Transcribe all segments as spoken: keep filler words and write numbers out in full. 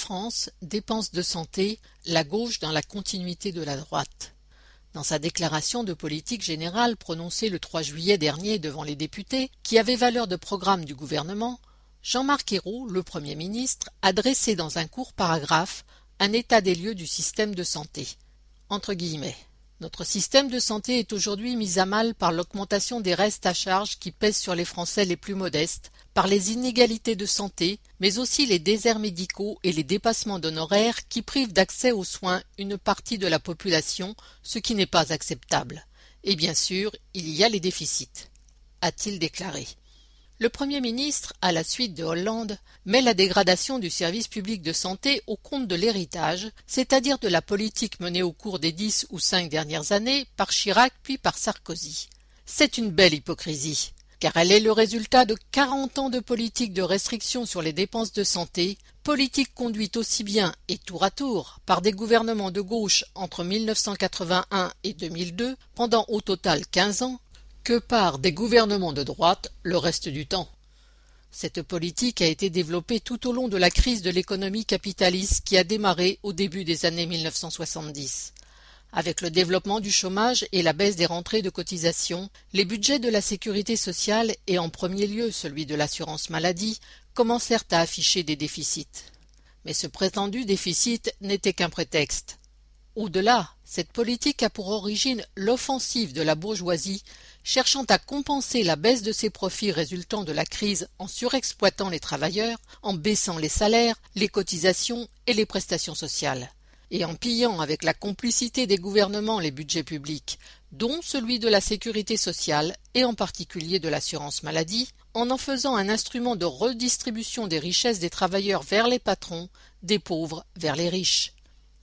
France, dépenses de santé, la gauche dans la continuité de la droite. Dans sa déclaration de politique générale prononcée le trois juillet dernier devant les députés, qui avait valeur de programme du gouvernement, Jean-Marc Ayrault, le Premier ministre, a dressé dans un court paragraphe un état des lieux du système de santé. Entre guillemets. Notre système de santé est aujourd'hui mis à mal par l'augmentation des restes à charge qui pèsent sur les Français les plus modestes, par les inégalités de santé, mais aussi les déserts médicaux et les dépassements d'honoraires qui privent d'accès aux soins une partie de la population, ce qui n'est pas acceptable. Et bien sûr, il y a les déficits, a-t-il déclaré. Le Premier ministre, à la suite de Hollande, met la dégradation du service public de santé au compte de l'héritage, c'est-à-dire de la politique menée au cours des dix ou cinq dernières années par Chirac puis par Sarkozy. C'est une belle hypocrisie, car elle est le résultat de quarante ans de politique de restriction sur les dépenses de santé, politique conduite aussi bien et tour à tour par des gouvernements de gauche entre mille neuf cent quatre-vingt-un et deux mille deux, pendant au total quinze ans, que par des gouvernements de droite le reste du temps. Cette politique a été développée tout au long de la crise de l'économie capitaliste qui a démarré au début des années mille neuf cent soixante-dix. Avec le développement du chômage et la baisse des rentrées de cotisations, les budgets de la sécurité sociale et en premier lieu celui de l'assurance maladie commencèrent à afficher des déficits. Mais ce prétendu déficit n'était qu'un prétexte. Au-delà, cette politique a pour origine l'offensive de la bourgeoisie, cherchant à compenser la baisse de ses profits résultant de la crise en surexploitant les travailleurs, en baissant les salaires, les cotisations et les prestations sociales, et en pillant avec la complicité des gouvernements les budgets publics, dont celui de la sécurité sociale et en particulier de l'assurance maladie, en en faisant un instrument de redistribution des richesses des travailleurs vers les patrons, des pauvres vers les riches.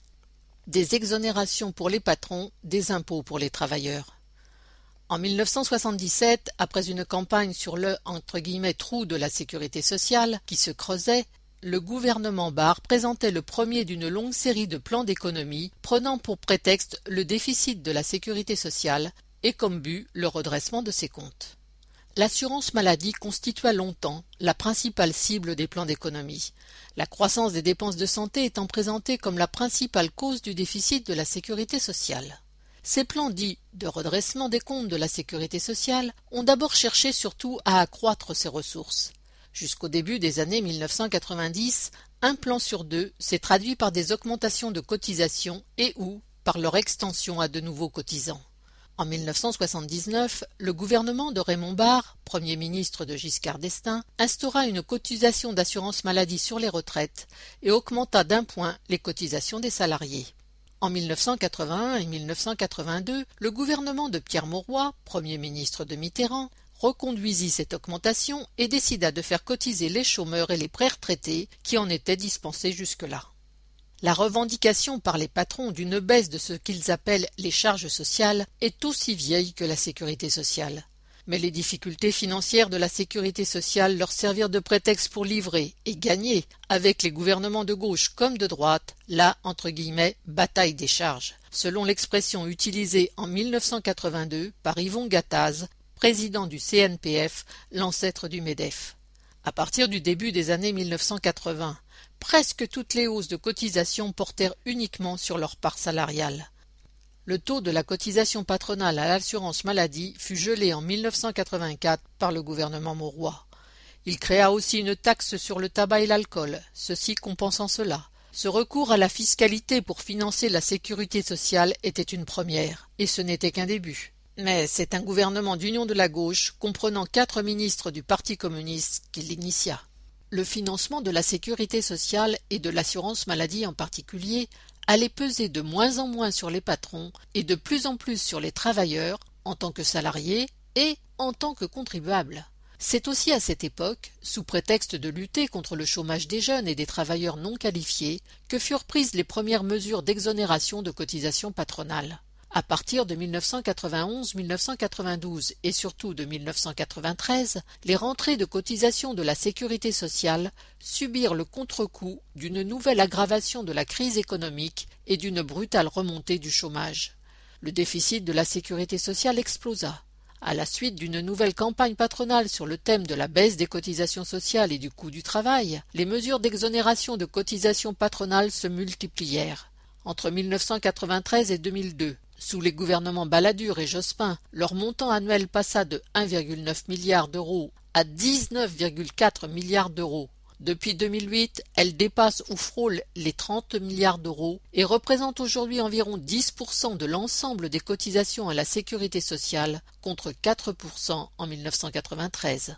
Des exonérations pour les patrons, des impôts pour les travailleurs. En mille neuf cent soixante-dix-sept, après une campagne sur le entre guillemets, trou de la sécurité sociale qui se creusait, le gouvernement Barre présentait le premier d'une longue série de plans d'économie prenant pour prétexte le déficit de la sécurité sociale et comme but le redressement de ses comptes. L'assurance maladie constitua longtemps la principale cible des plans d'économie, la croissance des dépenses de santé étant présentée comme la principale cause du déficit de la sécurité sociale. Ces plans dits de redressement des comptes de la sécurité sociale ont d'abord cherché surtout à accroître ses ressources. Jusqu'au début des années mille neuf cent quatre-vingt-dix, un plan sur deux s'est traduit par des augmentations de cotisations et ou par leur extension à de nouveaux cotisants. En mille neuf cent soixante-dix-neuf, le gouvernement de Raymond Barre, Premier ministre de Giscard d'Estaing, instaura une cotisation d'assurance maladie sur les retraites et augmenta d'un point les cotisations des salariés. En mille neuf cent quatre-vingt-un et mille neuf cent quatre-vingt-deux, le gouvernement de Pierre Mauroy, Premier ministre de Mitterrand, reconduisit cette augmentation et décida de faire cotiser les chômeurs et les pré-retraités qui en étaient dispensés jusque-là. La revendication par les patrons d'une baisse de ce qu'ils appellent les charges sociales est aussi vieille que la sécurité sociale. Mais les difficultés financières de la sécurité sociale leur servirent de prétexte pour livrer et gagner, avec les gouvernements de gauche comme de droite, la entre guillemets, bataille des charges, selon l'expression utilisée en mille neuf cent quatre-vingt-deux par Yvon Gattaz, président du C N P F, l'ancêtre du MEDEF. À partir du début des années mille neuf cent quatre-vingts, presque toutes les hausses de cotisation portèrent uniquement sur leur part salariale. Le taux de la cotisation patronale à l'assurance maladie fut gelé en mille neuf cent quatre-vingt-quatre par le gouvernement Mauroy. Il créa aussi une taxe sur le tabac et l'alcool, ceci compensant cela. Ce recours à la fiscalité pour financer la sécurité sociale était une première, et ce n'était qu'un début. Mais c'est un gouvernement d'union de la gauche, comprenant quatre ministres du Parti communiste, qui l'initia. Le financement de la sécurité sociale et de l'assurance maladie en particulier allait peser de moins en moins sur les patrons et de plus en plus sur les travailleurs en tant que salariés et en tant que contribuables. C'est aussi à cette époque, sous prétexte de lutter contre le chômage des jeunes et des travailleurs non qualifiés, que furent prises les premières mesures d'exonération de cotisations patronales. À partir de mille neuf cent quatre-vingt-onze mille neuf cent quatre-vingt-douze et surtout de mille neuf cent quatre-vingt-treize, les rentrées de cotisation de la sécurité sociale subirent le contre-coup d'une nouvelle aggravation de la crise économique et d'une brutale remontée du chômage. Le déficit de la sécurité sociale explosa. À la suite d'une nouvelle campagne patronale sur le thème de la baisse des cotisations sociales et du coût du travail, les mesures d'exonération de cotisations patronales se multiplièrent. Entre mille neuf cent quatre-vingt-treize et deux mille deux, sous les gouvernements Balladur et Jospin, leur montant annuel passa de un virgule neuf milliard d'euros à dix-neuf virgule quatre milliards d'euros. Depuis deux mille huit, elle dépasse ou frôle les trente milliards d'euros et représente aujourd'hui environ dix pour cent de l'ensemble des cotisations à la sécurité sociale, contre quatre pour cent en mille neuf cent quatre-vingt-treize.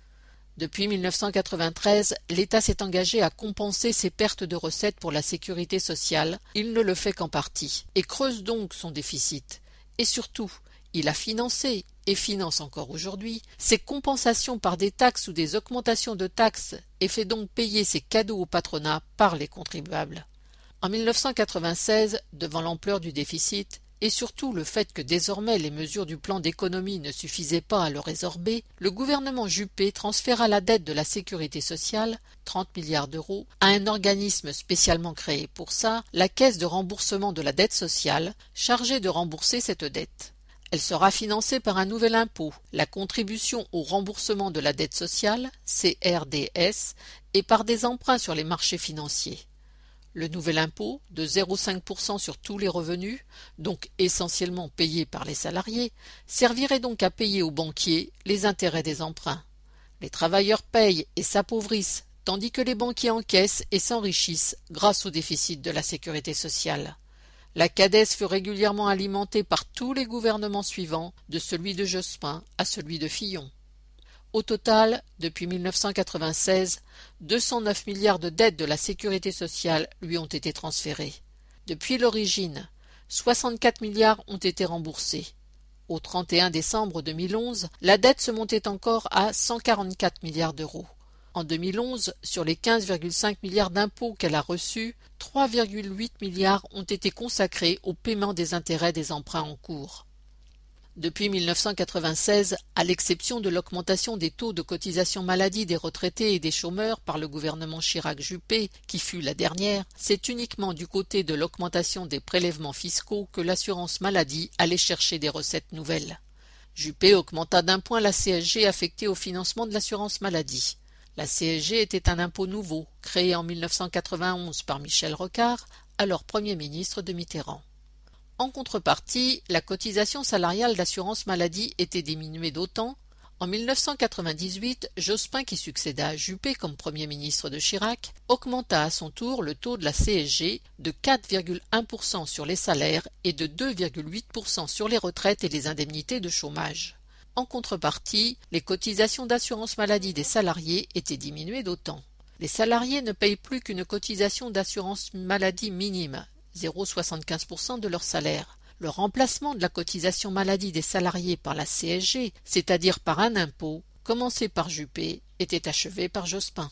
Depuis mille neuf cent quatre-vingt-treize, l'État s'est engagé à compenser ses pertes de recettes pour la sécurité sociale. Il ne le fait qu'en partie, et creuse donc son déficit. Et surtout, il a financé, et finance encore aujourd'hui, ses compensations par des taxes ou des augmentations de taxes et fait donc payer ses cadeaux au patronat par les contribuables. En mille neuf cent quatre-vingt-seize, devant l'ampleur du déficit, et surtout le fait que désormais les mesures du plan d'économie ne suffisaient pas à le résorber, le gouvernement Juppé transféra la dette de la sécurité sociale, trente milliards d'euros, à un organisme spécialement créé pour ça, la Caisse de remboursement de la dette sociale, chargée de rembourser cette dette. Elle sera financée par un nouvel impôt, la contribution au remboursement de la dette sociale, C R D S, et par des emprunts sur les marchés financiers. Le nouvel impôt, de zéro virgule cinq pour cent sur tous les revenus, donc essentiellement payés par les salariés, servirait donc à payer aux banquiers les intérêts des emprunts. Les travailleurs payent et s'appauvrissent, tandis que les banquiers encaissent et s'enrichissent grâce au déficit de la sécurité sociale. La CADES fut régulièrement alimentée par tous les gouvernements suivants, de celui de Jospin à celui de Fillon. Au total, depuis mille neuf cent quatre-vingt-seize, deux cent neuf milliards de dettes de la sécurité sociale lui ont été transférées. Depuis l'origine, soixante-quatre milliards ont été remboursés. Au trente et un décembre deux mille onze, la dette se montait encore à cent quarante-quatre milliards d'euros. En deux mille onze, sur les quinze virgule cinq milliards d'impôts qu'elle a reçus, trois virgule huit milliards ont été consacrés au paiement des intérêts des emprunts en cours. Depuis mille neuf cent quatre-vingt-seize, à l'exception de l'augmentation des taux de cotisation maladie des retraités et des chômeurs par le gouvernement Chirac-Juppé, qui fut la dernière, c'est uniquement du côté de l'augmentation des prélèvements fiscaux que l'assurance maladie allait chercher des recettes nouvelles. Juppé augmenta d'un point la C S G affectée au financement de l'assurance maladie. La C S G était un impôt nouveau, créé en mille neuf cent quatre-vingt-onze par Michel Rocard, alors Premier ministre de Mitterrand. En contrepartie, la cotisation salariale d'assurance maladie était diminuée d'autant. En mille neuf cent quatre-vingt-dix-huit, Jospin, qui succéda à Juppé comme Premier ministre de Chirac, augmenta à son tour le taux de la C S G de quatre virgule un pour cent sur les salaires et de deux virgule huit pour cent sur les retraites et les indemnités de chômage. En contrepartie, les cotisations d'assurance maladie des salariés étaient diminuées d'autant. Les salariés ne payent plus qu'une cotisation d'assurance maladie minime, zéro virgule soixante-quinze pour cent de leur salaire. Le remplacement de la cotisation maladie des salariés par la C S G, c'est-à-dire par un impôt, commencé par Juppé, était achevé par Jospin.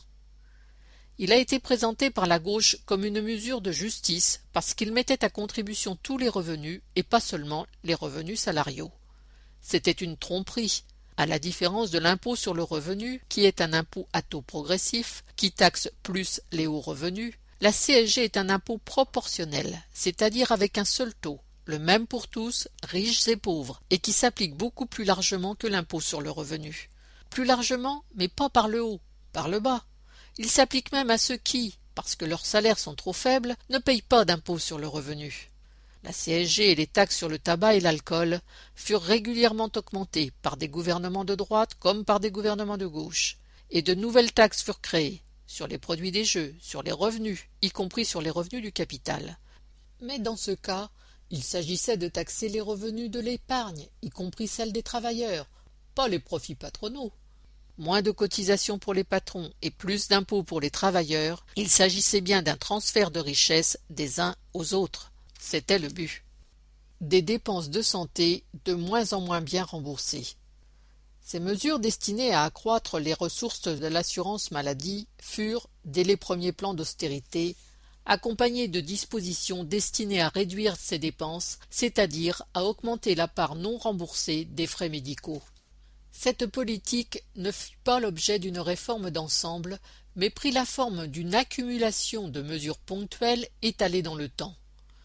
Il a été présenté par la gauche comme une mesure de justice parce qu'il mettait à contribution tous les revenus et pas seulement les revenus salariaux. C'était une tromperie, à la différence de l'impôt sur le revenu, qui est un impôt à taux progressif, qui taxe plus les hauts revenus. La C S G est un impôt proportionnel, c'est-à-dire avec un seul taux, le même pour tous, riches et pauvres, et qui s'applique beaucoup plus largement que l'impôt sur le revenu. Plus largement, mais pas par le haut, par le bas. Il s'applique même à ceux qui, parce que leurs salaires sont trop faibles, ne payent pas d'impôt sur le revenu. La C S G et les taxes sur le tabac et l'alcool furent régulièrement augmentées par des gouvernements de droite comme par des gouvernements de gauche, et de nouvelles taxes furent créées, sur les produits des jeux, sur les revenus, y compris sur les revenus du capital. Mais dans ce cas, il s'agissait de taxer les revenus de l'épargne, y compris celle des travailleurs, pas les profits patronaux. Moins de cotisations pour les patrons et plus d'impôts pour les travailleurs, il s'agissait bien d'un transfert de richesse des uns aux autres. C'était le but. Des dépenses de santé de moins en moins bien remboursées. Ces mesures destinées à accroître les ressources de l'assurance maladie furent, dès les premiers plans d'austérité, accompagnées de dispositions destinées à réduire ces dépenses, c'est-à-dire à augmenter la part non remboursée des frais médicaux. Cette politique ne fut pas l'objet d'une réforme d'ensemble, mais prit la forme d'une accumulation de mesures ponctuelles étalées dans le temps.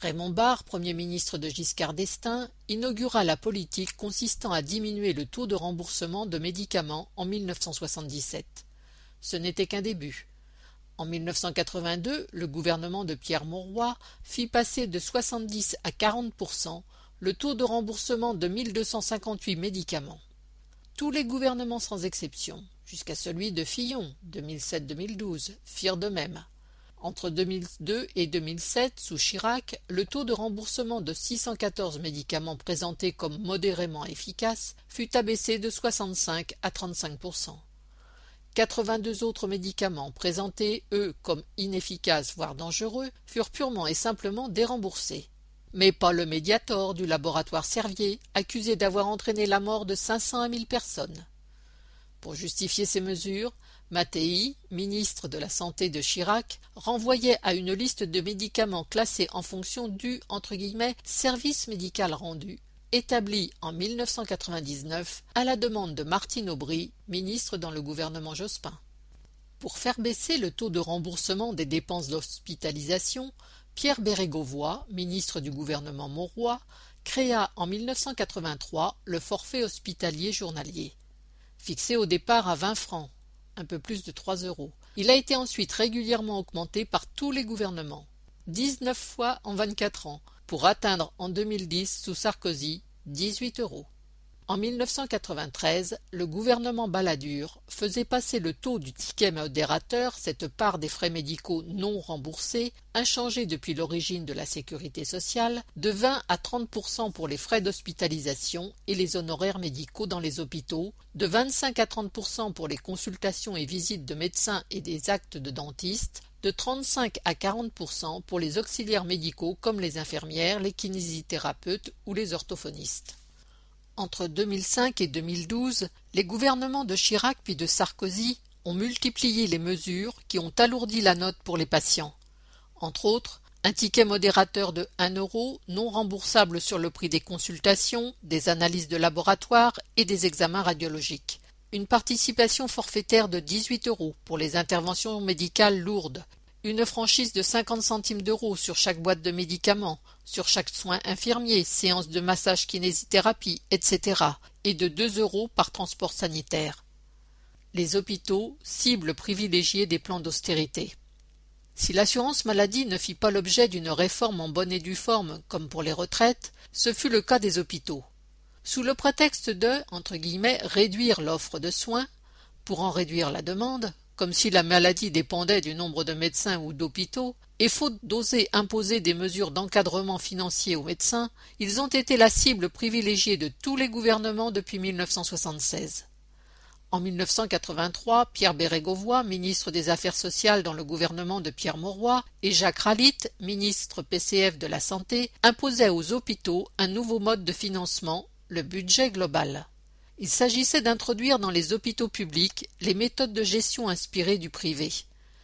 Raymond Barre, Premier ministre de Giscard d'Estaing, inaugura la politique consistant à diminuer le taux de remboursement de médicaments en mille neuf cent soixante-dix-sept. Ce n'était qu'un début. En mille neuf cent quatre-vingt-deux, le gouvernement de Pierre Mauroy fit passer de soixante-dix à quarante pour cent le taux de remboursement de mille deux cent cinquante-huit médicaments. Tous les gouvernements sans exception, jusqu'à celui de Fillon, deux mille sept à deux mille douze, firent de même. Entre deux mille deux et deux mille sept, sous Chirac, le taux de remboursement de six cent quatorze médicaments présentés comme modérément efficaces fut abaissé de soixante-cinq à trente-cinq pour cent. quatre-vingt-deux autres médicaments présentés, eux, comme inefficaces voire dangereux, furent purement et simplement déremboursés. Mais pas le Mediator du laboratoire Servier, accusé d'avoir entraîné la mort de cinq cents à mille personnes. Pour justifier ces mesures, Mattei, ministre de la Santé de Chirac, renvoyait à une liste de médicaments classés en fonction du entre guillemets, « service médical rendu », établi en mille neuf cent quatre-vingt-dix-neuf à la demande de Martine Aubry, ministre dans le gouvernement Jospin. Pour faire baisser le taux de remboursement des dépenses d'hospitalisation, Pierre Bérégovoy, ministre du gouvernement Mauroy, créa en mille neuf cent quatre-vingt-trois le forfait hospitalier journalier. Fixé au départ à vingt francs, un peu plus de trois euros. Il a été ensuite régulièrement augmenté par tous les gouvernements, dix-neuf fois en vingt-quatre ans, pour atteindre en deux mille dix, sous Sarkozy, dix-huit euros. En mille neuf cent quatre-vingt-treize, le gouvernement Balladur faisait passer le taux du ticket modérateur, cette part des frais médicaux non remboursés, inchangée depuis l'origine de la sécurité sociale, de vingt à trente pour cent pour les frais d'hospitalisation et les honoraires médicaux dans les hôpitaux, de vingt-cinq à trente pour cent pour les consultations et visites de médecins et des actes de dentistes, de trente-cinq à quarante pour cent pour les auxiliaires médicaux comme les infirmières, les kinésithérapeutes ou les orthophonistes. Entre deux mille cinq et deux mille douze, les gouvernements de Chirac puis de Sarkozy ont multiplié les mesures qui ont alourdi la note pour les patients. Entre autres, un ticket modérateur de un euro non remboursable sur le prix des consultations, des analyses de laboratoire et des examens radiologiques. Une participation forfaitaire de dix-huit euros pour les interventions médicales lourdes. Une franchise de cinquante centimes d'euros sur chaque boîte de médicaments, sur chaque soin infirmier, séance de massage kinésithérapie, et cetera, et de deux euros par transport sanitaire. Les hôpitaux, cibles privilégiées des plans d'austérité. Si l'assurance maladie ne fit pas l'objet d'une réforme en bonne et due forme, comme pour les retraites, ce fut le cas des hôpitaux. Sous le prétexte de, entre guillemets, réduire l'offre de soins, pour en réduire la demande, comme si la maladie dépendait du nombre de médecins ou d'hôpitaux, et faute d'oser imposer des mesures d'encadrement financier aux médecins, ils ont été la cible privilégiée de tous les gouvernements depuis mille neuf cent soixante-seize. En mille neuf cent quatre-vingt-trois, Pierre Bérégovoy, ministre des Affaires sociales dans le gouvernement de Pierre Mauroy, et Jacques Ralite, ministre P C F de la Santé, imposaient aux hôpitaux un nouveau mode de financement, le budget global. Il s'agissait d'introduire dans les hôpitaux publics les méthodes de gestion inspirées du privé.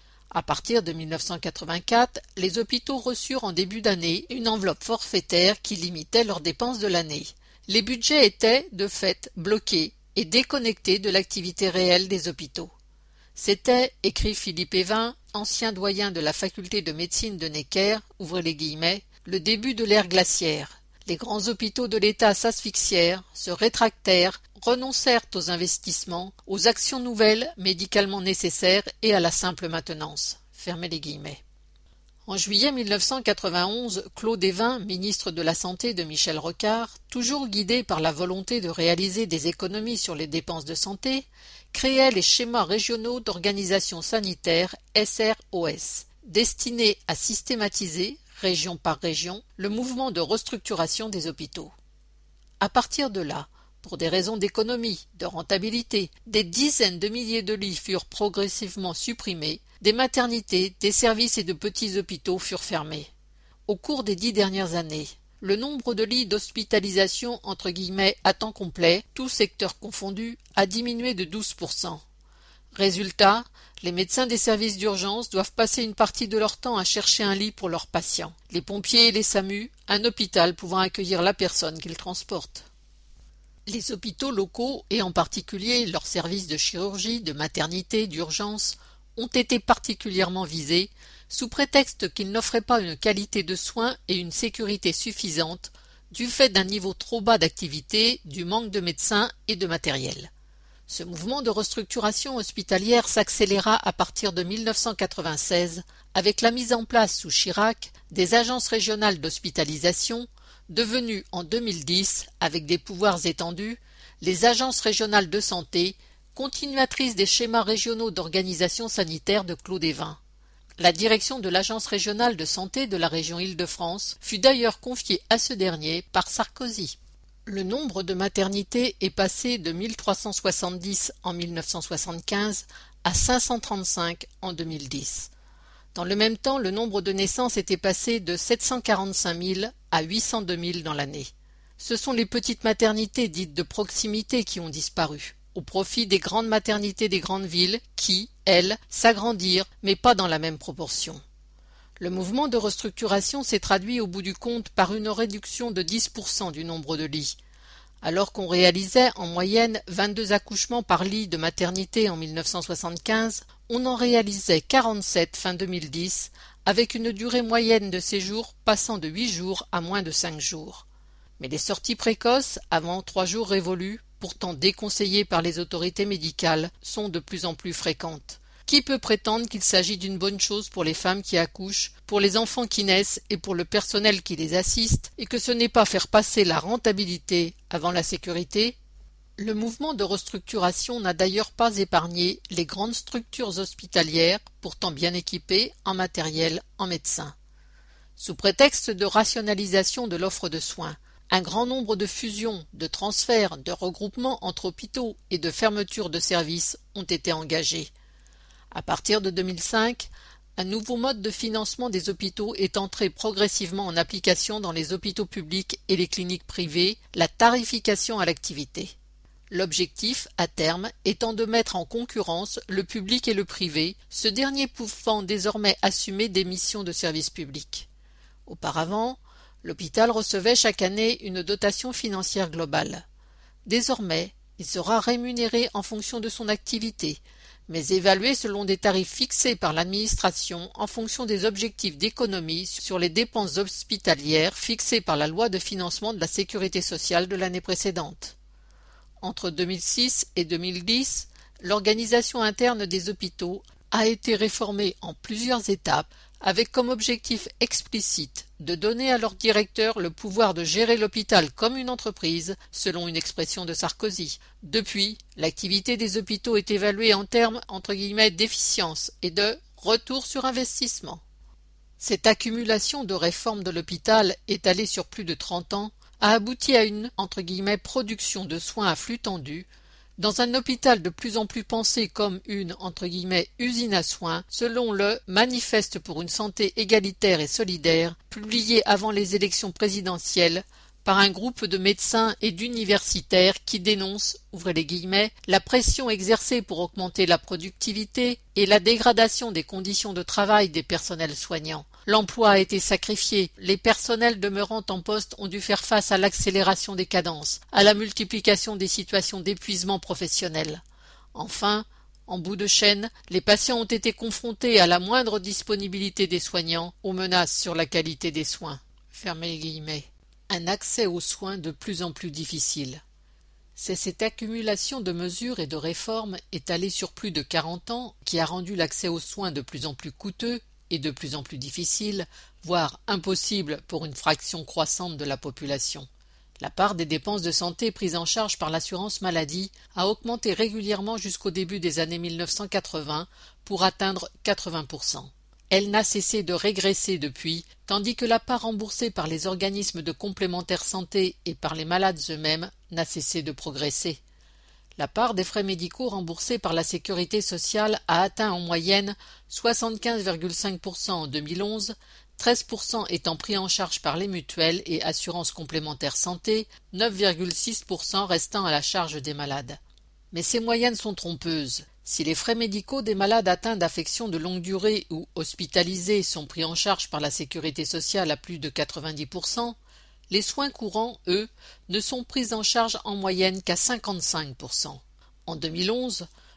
À partir de mille neuf cent quatre-vingt-quatre, les hôpitaux reçurent en début d'année une enveloppe forfaitaire qui limitait leurs dépenses de l'année. Les budgets étaient, de fait, bloqués et déconnectés de l'activité réelle des hôpitaux. C'était, écrit Philippe Evin, ancien doyen de la faculté de médecine de Necker, ouvrez les guillemets, le début de l'ère glaciaire. Les grands hôpitaux de l'État s'asphyxièrent, se rétractèrent, renoncèrent aux investissements, aux actions nouvelles, médicalement nécessaires et à la simple maintenance. Fermez les guillemets. En juillet mille neuf cent quatre-vingt-onze, Claude Évin, ministre de la Santé de Michel Rocard, toujours guidé par la volonté de réaliser des économies sur les dépenses de santé, créait les schémas régionaux d'organisation sanitaire S R O S, destinés à systématiser, région par région, le mouvement de restructuration des hôpitaux. À partir de là, pour des raisons d'économie, de rentabilité, des dizaines de milliers de lits furent progressivement supprimés, des maternités, des services et de petits hôpitaux furent fermés. Au cours des dix dernières années, le nombre de lits d'hospitalisation entre guillemets à temps complet, tous secteurs confondus, a diminué de douze pour cent. Résultat, les médecins des services d'urgence doivent passer une partie de leur temps à chercher un lit pour leurs patients. Les pompiers et les SAMU, un hôpital pouvant accueillir la personne qu'ils transportent. Les hôpitaux locaux, et en particulier leurs services de chirurgie, de maternité, d'urgence, ont été particulièrement visés, sous prétexte qu'ils n'offraient pas une qualité de soins et une sécurité suffisante du fait d'un niveau trop bas d'activité, du manque de médecins et de matériel. Ce mouvement de restructuration hospitalière s'accéléra à partir de mille neuf cent quatre-vingt-seize avec la mise en place sous Chirac des agences régionales d'hospitalisation, devenues en deux mille dix, avec des pouvoirs étendus, les agences régionales de santé, continuatrices des schémas régionaux d'organisation sanitaire de Claude Évin. La direction de l'agence régionale de santé de la région Île-de-France fut d'ailleurs confiée à ce dernier par Sarkozy. Le nombre de maternités est passé de mille trois cent soixante-dix en mille neuf cent soixante-quinze à cinq cent trente-cinq en deux mille dix. Dans le même temps, le nombre de naissances était passé de sept cent quarante-cinq mille à huit cent deux mille dans l'année. Ce sont les petites maternités dites de proximité qui ont disparu, au profit des grandes maternités des grandes villes qui, elles, s'agrandirent, mais pas dans la même proportion. Le mouvement de restructuration s'est traduit au bout du compte par une réduction de dix pour cent du nombre de lits. Alors qu'on réalisait en moyenne vingt-deux accouchements par lit de maternité en mille neuf cent soixante-quinze, on en réalisait quarante-sept fin deux mille dix, avec une durée moyenne de séjour passant de huit jours à moins de cinq jours. Mais les sorties précoces, avant trois jours révolus, pourtant déconseillées par les autorités médicales, sont de plus en plus fréquentes. Qui peut prétendre qu'il s'agit d'une bonne chose pour les femmes qui accouchent, pour les enfants qui naissent et pour le personnel qui les assiste, et que ce n'est pas faire passer la rentabilité avant la sécurité? Le mouvement de restructuration n'a d'ailleurs pas épargné les grandes structures hospitalières, pourtant bien équipées en matériel, en médecins. Sous prétexte de rationalisation de l'offre de soins, un grand nombre de fusions, de transferts, de regroupements entre hôpitaux et de fermetures de services ont été engagés. À partir de deux mille cinq, un nouveau mode de financement des hôpitaux est entré progressivement en application dans les hôpitaux publics et les cliniques privées, la tarification à l'activité. L'objectif, à terme, étant de mettre en concurrence le public et le privé, ce dernier pouvant désormais assumer des missions de service public. Auparavant, l'hôpital recevait chaque année une dotation financière globale. Désormais, il sera rémunéré en fonction de son activité, mais évalué selon des tarifs fixés par l'administration en fonction des objectifs d'économie sur les dépenses hospitalières fixées par la loi de financement de la sécurité sociale de l'année précédente. Entre deux mille six et deux mille dix, l'organisation interne des hôpitaux a été réformée en plusieurs étapes avec comme objectif explicite de donner à leur directeur le pouvoir de gérer l'hôpital comme une entreprise, selon une expression de Sarkozy. Depuis, l'activité des hôpitaux est évaluée en termes entre guillemets d'efficience et de retour sur investissement. Cette accumulation de réformes de l'hôpital, étalée sur plus de trente ans, a abouti à une entre guillemets production de soins à flux tendu, dans un hôpital de plus en plus pensé comme une entre guillemets usine à soins, selon le Manifeste pour une santé égalitaire et solidaire, publié avant les élections présidentielles par un groupe de médecins et d'universitaires qui dénoncent, ouvrez les guillemets, la pression exercée pour augmenter la productivité et la dégradation des conditions de travail des personnels soignants. L'emploi a été sacrifié, les personnels demeurant en poste ont dû faire face à l'accélération des cadences, à la multiplication des situations d'épuisement professionnel. Enfin, en bout de chaîne, les patients ont été confrontés à la moindre disponibilité des soignants, aux menaces sur la qualité des soins. Fermez les guillemets. Un accès aux soins de plus en plus difficile. C'est cette accumulation de mesures et de réformes étalées sur plus de quarante ans qui a rendu l'accès aux soins de plus en plus coûteux et de plus en plus difficile, voire impossible pour une fraction croissante de la population. La part des dépenses de santé prises en charge par l'assurance maladie a augmenté régulièrement jusqu'au début des années mille neuf cent quatre-vingts pour atteindre quatre-vingts pour cent. Elle n'a cessé de régresser depuis, tandis que la part remboursée par les organismes de complémentaire santé et par les malades eux-mêmes n'a cessé de progresser. La part des frais médicaux remboursés par la sécurité sociale a atteint en moyenne soixante-quinze virgule cinq pour cent en deux mille onze, treize pour cent étant pris en charge par les mutuelles et assurances complémentaires santé, neuf virgule six pour cent restant à la charge des malades. Mais ces moyennes sont trompeuses. Si les frais médicaux des malades atteints d'affections de longue durée ou hospitalisés sont pris en charge par la sécurité sociale à plus de quatre-vingt-dix pour cent, les soins courants, eux, ne sont pris en charge en moyenne qu'à cinquante-cinq pour cent. En deux mille onze,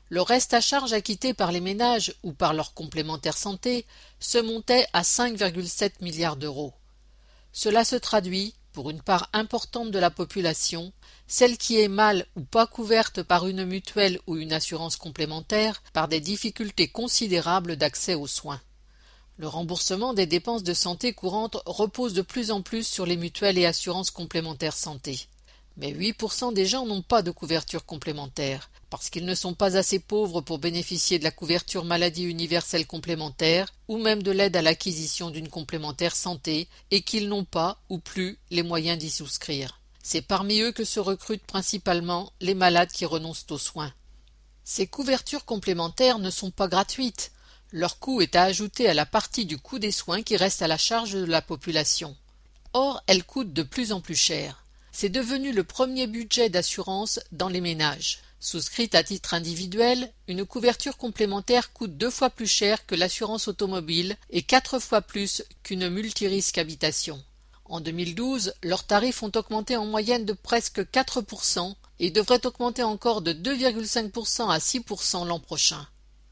Le reste à charge acquitté par les ménages ou par leurs complémentaires santé se montait à cinq virgule sept milliards d'euros. Cela se traduit, pour une part importante de la population, celle qui est mal ou pas couverte par une mutuelle ou une assurance complémentaire, par des difficultés considérables d'accès aux soins. Le remboursement des dépenses de santé courantes repose de plus en plus sur les mutuelles et assurances complémentaires santé. Mais huit pour cent des gens n'ont pas de couverture complémentaire, parce qu'ils ne sont pas assez pauvres pour bénéficier de la couverture maladie universelle complémentaire ou même de l'aide à l'acquisition d'une complémentaire santé et qu'ils n'ont pas ou plus les moyens d'y souscrire. C'est parmi eux que se recrutent principalement les malades qui renoncent aux soins. Ces couvertures complémentaires ne sont pas gratuites. Leur coût est à ajouter à la partie du coût des soins qui reste à la charge de la population. Or, elles coûtent de plus en plus cher. C'est devenu le premier budget d'assurance dans les ménages. Souscrite à titre individuel, une couverture complémentaire coûte deux fois plus cher que l'assurance automobile et quatre fois plus qu'une multirisque habitation. En deux mille douze, leurs tarifs ont augmenté en moyenne de presque quatre pour cent et devraient augmenter encore de deux virgule cinq pour cent à six pour cent l'an prochain.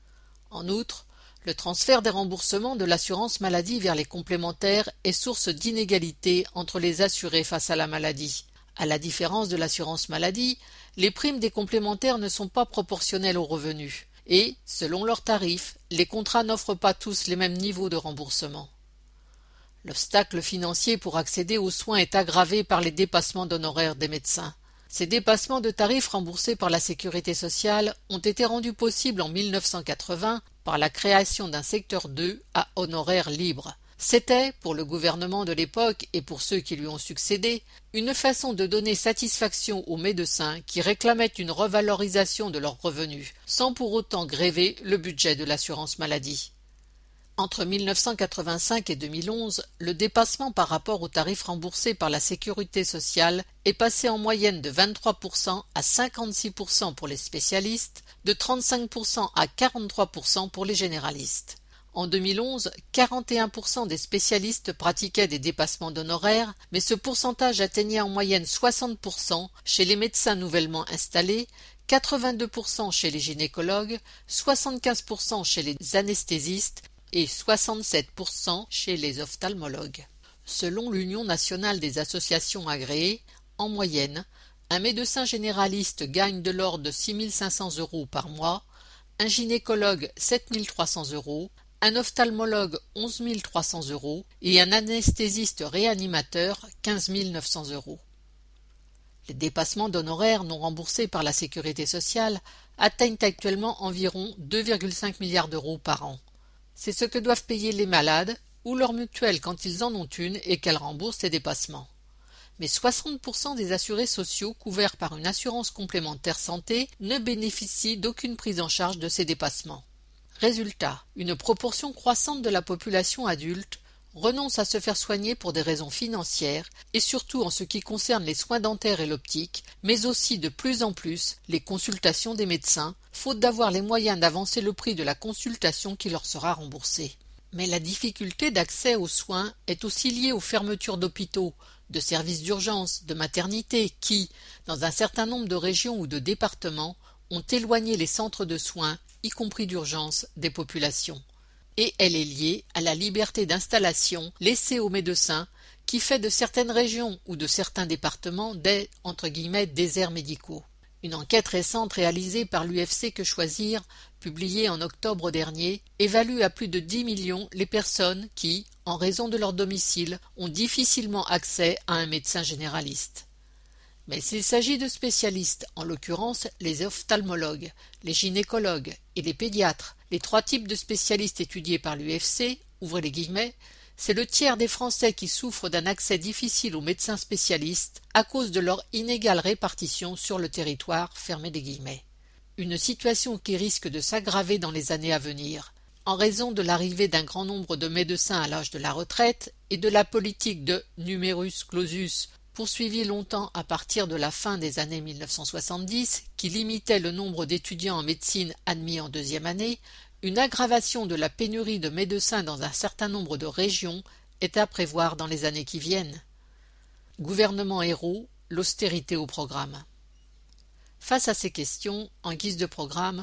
En outre, le transfert des remboursements de l'assurance maladie vers les complémentaires est source d'inégalités entre les assurés face à la maladie. À la différence de l'assurance maladie, les primes des complémentaires ne sont pas proportionnelles aux revenus et, selon leurs tarifs, les contrats n'offrent pas tous les mêmes niveaux de remboursement. L'obstacle financier pour accéder aux soins est aggravé par les dépassements d'honoraires des médecins. Ces dépassements de tarifs remboursés par la sécurité sociale ont été rendus possibles en mille neuf cent quatre-vingts par la création d'un secteur deux à honoraires libres. C'était, pour le gouvernement de l'époque et pour ceux qui lui ont succédé, une façon de donner satisfaction aux médecins qui réclamaient une revalorisation de leurs revenus, sans pour autant gréver le budget de l'assurance maladie. Entre mille neuf cent quatre-vingt-cinq et deux mille onze, le dépassement par rapport aux tarifs remboursés par la sécurité sociale est passé en moyenne de vingt-trois pour cent à cinquante-six pour cent pour les spécialistes, de trente-cinq pour cent à quarante-trois pour cent pour les généralistes. En deux mille onze, quarante et un pour cent des spécialistes pratiquaient des dépassements d'honoraires, mais ce pourcentage atteignait en moyenne soixante pour cent chez les médecins nouvellement installés, quatre-vingt-deux pour cent chez les gynécologues, soixante-quinze pour cent chez les anesthésistes et soixante-sept pour cent chez les ophtalmologues. Selon l'Union nationale des associations agréées, en moyenne, un médecin généraliste gagne de l'ordre de six mille cinq cents euros par mois, un gynécologue sept mille trois cents euros, un ophtalmologue onze mille trois cents euros et un anesthésiste réanimateur quinze mille neuf cents euros. Les dépassements d'honoraires non remboursés par la sécurité sociale atteignent actuellement environ deux virgule cinq milliards d'euros par an. C'est ce que doivent payer les malades ou leur mutuelle quand ils en ont une et qu'elle rembourse ces dépassements. Mais soixante pour cent des assurés sociaux couverts par une assurance complémentaire santé ne bénéficient d'aucune prise en charge de ces dépassements. Résultat, une proportion croissante de la population adulte renonce à se faire soigner pour des raisons financières et surtout en ce qui concerne les soins dentaires et l'optique, mais aussi de plus en plus les consultations des médecins, faute d'avoir les moyens d'avancer le prix de la consultation qui leur sera remboursée. Mais la difficulté d'accès aux soins est aussi liée aux fermetures d'hôpitaux, de services d'urgence, de maternité qui, dans un certain nombre de régions ou de départements, ont éloigné les centres de soins, y compris d'urgence, des populations. Et elle est liée à la liberté d'installation laissée aux médecins qui fait de certaines régions ou de certains départements des entre guillemets, déserts médicaux. Une enquête récente réalisée par l'U F C Que Choisir, publiée en octobre dernier, évalue à plus de dix millions les personnes qui, en raison de leur domicile, ont difficilement accès à un médecin généraliste. Mais s'il s'agit de spécialistes, en l'occurrence les ophtalmologues, les gynécologues et les pédiatres, les trois types de spécialistes étudiés par l'U F C, ouvrez les guillemets, c'est le tiers des Français qui souffrent d'un accès difficile aux médecins spécialistes à cause de leur inégale répartition sur le territoire, fermez les guillemets. Une situation qui risque de s'aggraver dans les années à venir, en raison de l'arrivée d'un grand nombre de médecins à l'âge de la retraite et de la politique de numerus clausus poursuivie longtemps à partir de la fin des années mille neuf cent soixante-dix, qui limitait le nombre d'étudiants en médecine admis en deuxième année, une aggravation de la pénurie de médecins dans un certain nombre de régions est à prévoir dans les années qui viennent. Gouvernement héros, l'austérité au programme. Face à ces questions, en guise de programme,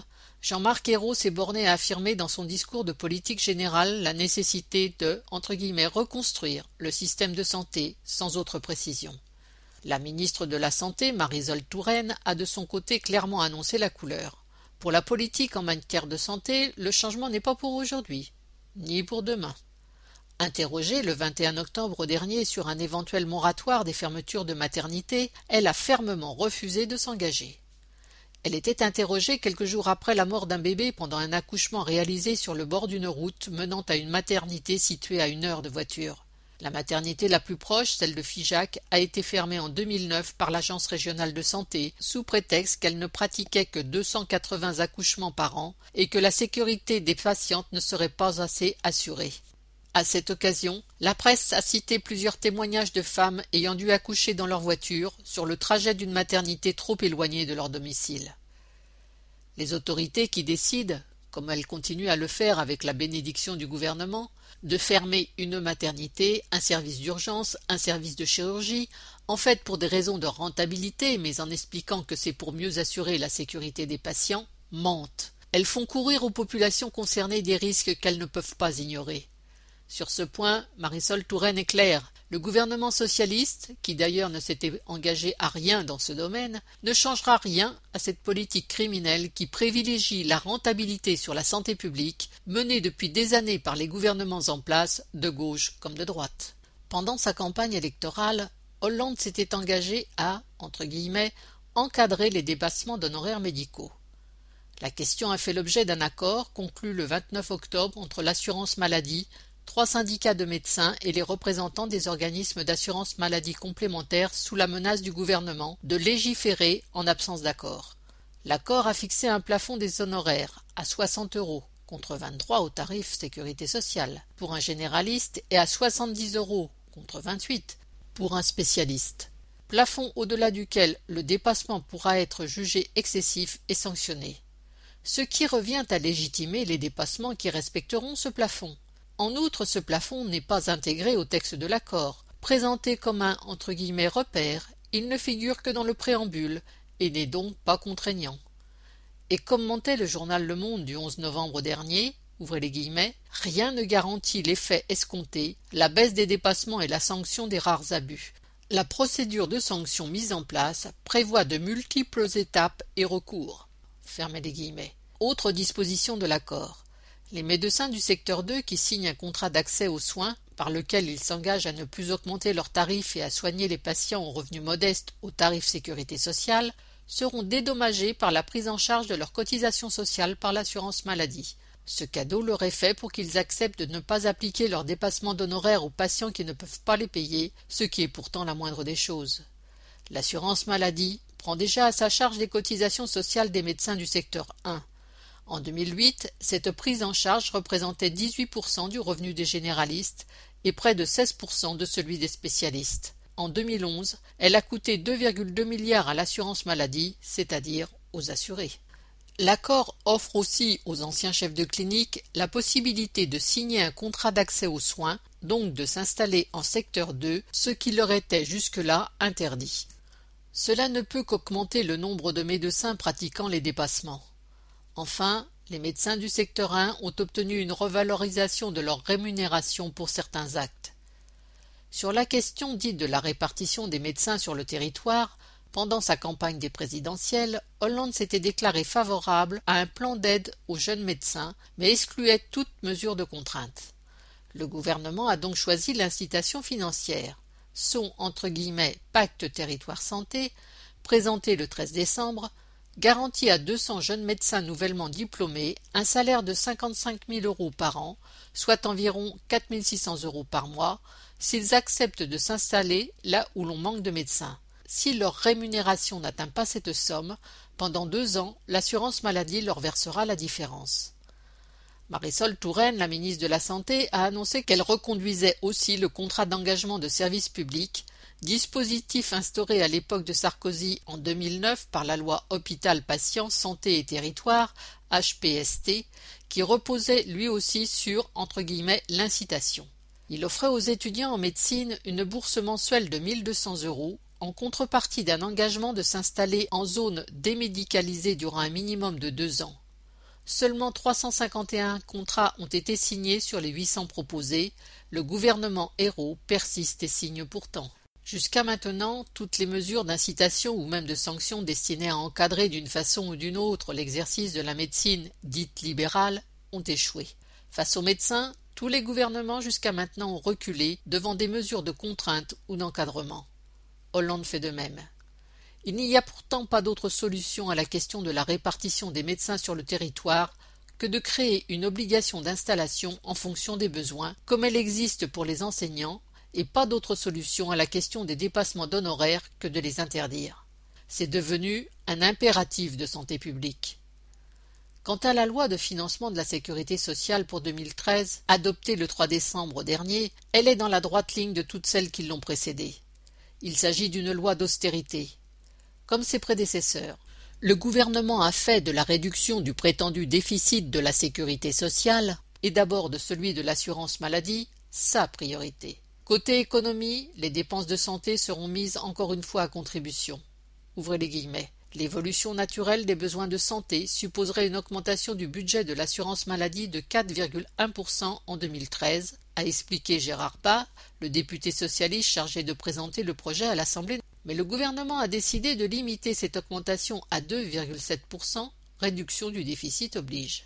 Jean-Marc Ayrault s'est borné à affirmer dans son discours de politique générale la nécessité de entre guillemets, « reconstruire le système de santé » sans autre précision. La ministre de la Santé, Marisol Touraine, a de son côté clairement annoncé la couleur. Pour la politique en matière de santé, le changement n'est pas pour aujourd'hui, ni pour demain. Interrogée le vingt et un octobre dernier sur un éventuel moratoire des fermetures de maternités, elle a fermement refusé de s'engager. Elle était interrogée quelques jours après la mort d'un bébé pendant un accouchement réalisé sur le bord d'une route menant à une maternité située à une heure de voiture. La maternité la plus proche, celle de Figeac, a été fermée en deux mille neuf par l'Agence régionale de santé, sous prétexte qu'elle ne pratiquait que deux cent quatre-vingts accouchements par an et que la sécurité des patientes ne serait pas assez assurée. À cette occasion, la presse a cité plusieurs témoignages de femmes ayant dû accoucher dans leur voiture sur le trajet d'une maternité trop éloignée de leur domicile. Les autorités qui décident, comme elles continuent à le faire avec la bénédiction du gouvernement, de fermer une maternité, un service d'urgence, un service de chirurgie, en fait pour des raisons de rentabilité, mais en expliquant que c'est pour mieux assurer la sécurité des patients, mentent. Elles font courir aux populations concernées des risques qu'elles ne peuvent pas ignorer. Sur ce point, Marisol Touraine est claire. Le gouvernement socialiste, qui d'ailleurs ne s'était engagé à rien dans ce domaine, ne changera rien à cette politique criminelle qui privilégie la rentabilité sur la santé publique, menée depuis des années par les gouvernements en place, de gauche comme de droite. Pendant sa campagne électorale, Hollande s'était engagé à, entre guillemets, encadrer les dépassements d'honoraires médicaux. La question a fait l'objet d'un accord conclu le vingt-neuf octobre entre l'assurance maladie, trois syndicats de médecins et les représentants des organismes d'assurance maladie complémentaires sous la menace du gouvernement de légiférer en absence d'accord. L'accord a fixé un plafond des honoraires à soixante euros contre vingt-trois au tarif sécurité sociale pour un généraliste et à soixante-dix euros contre vingt-huit pour un spécialiste. Plafond au-delà duquel le dépassement pourra être jugé excessif et sanctionné. Ce qui revient à légitimer les dépassements qui respecteront ce plafond. En outre, ce plafond n'est pas intégré au texte de l'accord. Présenté comme un entre guillemets repère, il ne figure que dans le préambule et n'est donc pas contraignant. Et commentait le journal Le Monde du onze novembre dernier, ouvrez les guillemets, rien ne garantit l'effet escompté, la baisse des dépassements et la sanction des rares abus. La procédure de sanction mise en place prévoit de multiples étapes et recours. Fermez les guillemets. Autre disposition de l'accord. Les médecins du secteur deux qui signent un contrat d'accès aux soins par lequel ils s'engagent à ne plus augmenter leurs tarifs et à soigner les patients aux revenus modestes au tarif sécurité sociale seront dédommagés par la prise en charge de leurs cotisations sociales par l'assurance maladie. Ce cadeau leur est fait pour qu'ils acceptent de ne pas appliquer leur dépassement d'honoraires aux patients qui ne peuvent pas les payer, ce qui est pourtant la moindre des choses. L'assurance maladie prend déjà à sa charge les cotisations sociales des médecins du secteur un. En deux mille huit, cette prise en charge représentait dix-huit pour cent du revenu des généralistes et près de seize pour cent de celui des spécialistes. En deux mille onze, elle a coûté deux virgule deux milliards à l'assurance maladie, c'est-à-dire aux assurés. L'accord offre aussi aux anciens chefs de clinique la possibilité de signer un contrat d'accès aux soins, donc de s'installer en secteur deux, ce qui leur était jusque-là interdit. Cela ne peut qu'augmenter le nombre de médecins pratiquant les dépassements. Enfin, les médecins du secteur un ont obtenu une revalorisation de leur rémunération pour certains actes. Sur la question dite de la répartition des médecins sur le territoire, pendant sa campagne des présidentielles, Hollande s'était déclaré favorable à un plan d'aide aux jeunes médecins, mais excluait toute mesure de contrainte. Le gouvernement a donc choisi l'incitation financière. Son entre guillemets pacte territoire santé, présenté le treize décembre, garantit à deux cents jeunes médecins nouvellement diplômés un salaire de cinquante-cinq mille euros par an, soit environ quatre mille six cents euros par mois, s'ils acceptent de s'installer là où l'on manque de médecins. Si leur rémunération n'atteint pas cette somme, pendant deux ans, l'assurance maladie leur versera la différence. Marisol Touraine, la ministre de la Santé, a annoncé qu'elle reconduisait aussi le contrat d'engagement de service public, dispositif instauré à l'époque de Sarkozy en deux mille neuf par la loi Hôpital Patient Santé et Territoire, H P S T, qui reposait lui aussi sur entre guillemets l'incitation. Il offrait aux étudiants en médecine une bourse mensuelle de mille deux cents euros en contrepartie d'un engagement de s'installer en zone démédicalisée durant un minimum de deux ans. Seulement trois cent cinquante et un contrats ont été signés sur les huit cents proposés. Le gouvernement Ayrault persiste et signe pourtant. Jusqu'à maintenant, toutes les mesures d'incitation ou même de sanctions destinées à encadrer d'une façon ou d'une autre l'exercice de la médecine dite libérale ont échoué. Face aux médecins, tous les gouvernements jusqu'à maintenant ont reculé devant des mesures de contrainte ou d'encadrement. Hollande fait de même. Il n'y a pourtant pas d'autre solution à la question de la répartition des médecins sur le territoire que de créer une obligation d'installation en fonction des besoins, comme elle existe pour les enseignants, et pas d'autre solution à la question des dépassements d'honoraires que de les interdire. C'est devenu un impératif de santé publique. Quant à la loi de financement de la sécurité sociale pour deux mille treize, adoptée le trois décembre dernier, elle est dans la droite ligne de toutes celles qui l'ont précédée. Il s'agit d'une loi d'austérité. Comme ses prédécesseurs, le gouvernement a fait de la réduction du prétendu déficit de la sécurité sociale, et d'abord de celui de l'assurance maladie, sa priorité. Côté économie, les dépenses de santé seront mises encore une fois à contribution. Ouvrez les guillemets. L'évolution naturelle des besoins de santé supposerait une augmentation du budget de l'assurance maladie de quatre virgule un pour cent en deux mille treize, a expliqué Gérard Pah, le député socialiste chargé de présenter le projet à l'Assemblée. Mais le gouvernement a décidé de limiter cette augmentation à deux virgule sept pour cent, réduction du déficit oblige.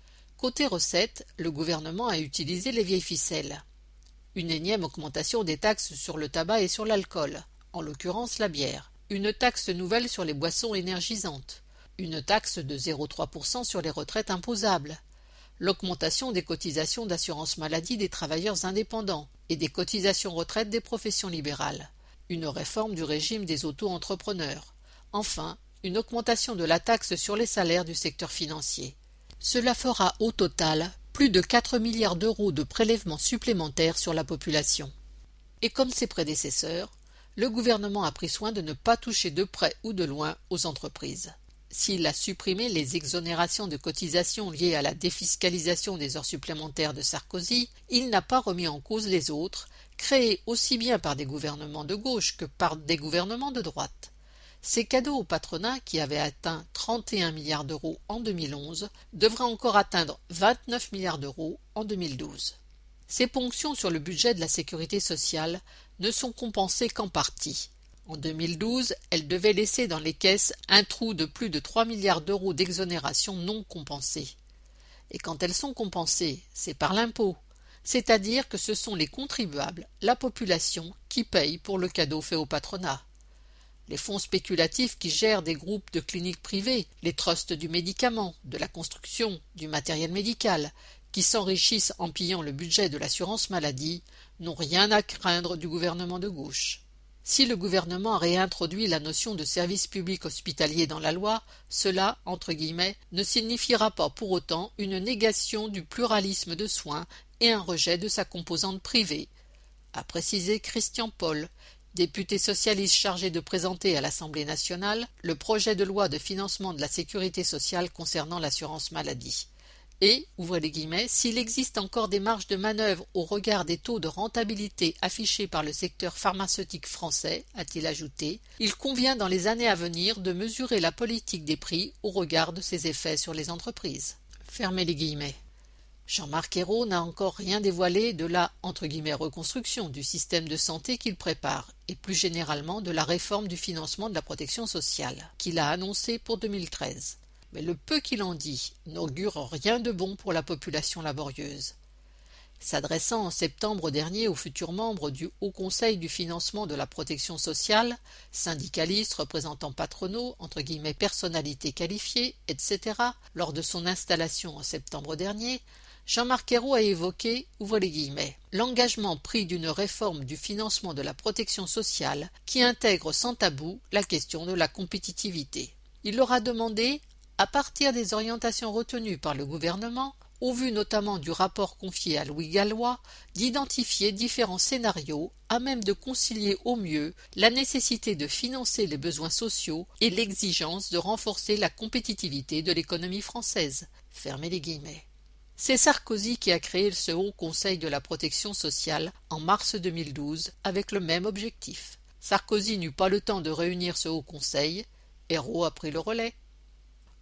Côté recettes, le gouvernement a utilisé les vieilles ficelles. Une énième augmentation des taxes sur le tabac et sur l'alcool, en l'occurrence la bière. Une taxe nouvelle sur les boissons énergisantes. Une taxe de zéro virgule trois pour cent sur les retraites imposables. L'augmentation des cotisations d'assurance maladie des travailleurs indépendants et des cotisations retraite des professions libérales. Une réforme du régime des auto-entrepreneurs. Enfin, une augmentation de la taxe sur les salaires du secteur financier. Cela fera au total plus de quatre milliards d'euros de prélèvements supplémentaires sur la population. Et comme ses prédécesseurs, le gouvernement a pris soin de ne pas toucher de près ou de loin aux entreprises. S'il a supprimé les exonérations de cotisations liées à la défiscalisation des heures supplémentaires de Sarkozy, il n'a pas remis en cause les autres, créés aussi bien par des gouvernements de gauche que par des gouvernements de droite. Ces cadeaux au patronat, qui avaient atteint trente et un milliards d'euros en deux mille onze, devraient encore atteindre vingt-neuf milliards d'euros en deux mille douze. Ces ponctions sur le budget de la sécurité sociale ne sont compensées qu'en partie. En deux mille douze, elles devaient laisser dans les caisses un trou de plus de trois milliards d'euros d'exonération non compensée. Et quand elles sont compensées, c'est par l'impôt, c'est-à-dire que ce sont les contribuables, la population, qui payent pour le cadeau fait au patronat. Les fonds spéculatifs qui gèrent des groupes de cliniques privées, les trusts du médicament, de la construction, du matériel médical, qui s'enrichissent en pillant le budget de l'assurance maladie, n'ont rien à craindre du gouvernement de gauche. Si le gouvernement a réintroduit la notion de service public hospitalier dans la loi, cela, entre guillemets, ne signifiera pas pour autant une négation du pluralisme de soins et un rejet de sa composante privée, a précisé Christian Paul, député socialiste chargé de présenter à l'Assemblée nationale le projet de loi de financement de la sécurité sociale concernant l'assurance maladie. Et, ouvrez les guillemets, s'il existe encore des marges de manœuvre au regard des taux de rentabilité affichés par le secteur pharmaceutique français, a-t-il ajouté, il convient dans les années à venir de mesurer la politique des prix au regard de ses effets sur les entreprises. Fermez les guillemets. Jean-Marc Ayrault n'a encore rien dévoilé de la entre guillemets, reconstruction du système de santé qu'il prépare, et plus généralement de la réforme du financement de la protection sociale, qu'il a annoncé pour deux mille treize. Mais le peu qu'il en dit n'augure rien de bon pour la population laborieuse. S'adressant en septembre dernier aux futurs membres du Haut Conseil du financement de la protection sociale, syndicalistes, représentants patronaux, entre guillemets personnalités qualifiées, et cetera, lors de son installation en septembre dernier, Jean-Marc Ayrault a évoqué, ouvrez les guillemets, l'engagement pris d'une réforme du financement de la protection sociale qui intègre sans tabou la question de la compétitivité. Il leur a demandé, à partir des orientations retenues par le gouvernement, au vu notamment du rapport confié à Louis Gallois, d'identifier différents scénarios à même de concilier au mieux la nécessité de financer les besoins sociaux et l'exigence de renforcer la compétitivité de l'économie française. Fermez les guillemets. C'est Sarkozy qui a créé ce Haut Conseil de la protection sociale en mars deux mille douze avec le même objectif. Sarkozy n'eut pas le temps de réunir ce Haut Conseil, Ayrault a pris le relais.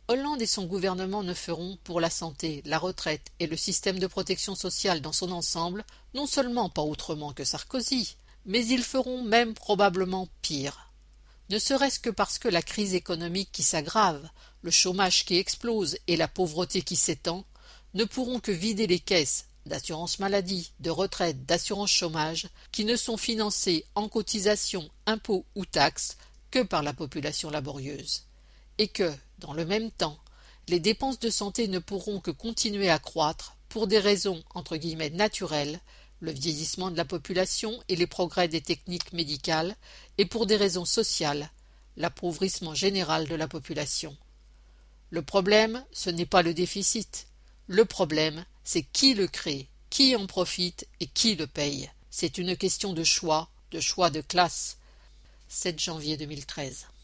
Hollande et son gouvernement ne feront pour la santé, la retraite et le système de protection sociale dans son ensemble non seulement pas autrement que Sarkozy, mais ils feront même probablement pire. Ne serait-ce que parce que la crise économique qui s'aggrave, le chômage qui explose et la pauvreté qui s'étend ne pourront que vider les caisses d'assurance maladie, de retraite, d'assurance chômage, qui ne sont financées en cotisations, impôts ou taxes que par la population laborieuse. Et que, dans le même temps, les dépenses de santé ne pourront que continuer à croître pour des raisons entre guillemets naturelles, le vieillissement de la population et les progrès des techniques médicales, et pour des raisons sociales, l'appauvrissement général de la population. Le problème, ce n'est pas le déficit. Le problème, c'est qui le crée, qui en profite et qui le paye. C'est une question de choix, de choix de classe. sept janvier deux mille treize.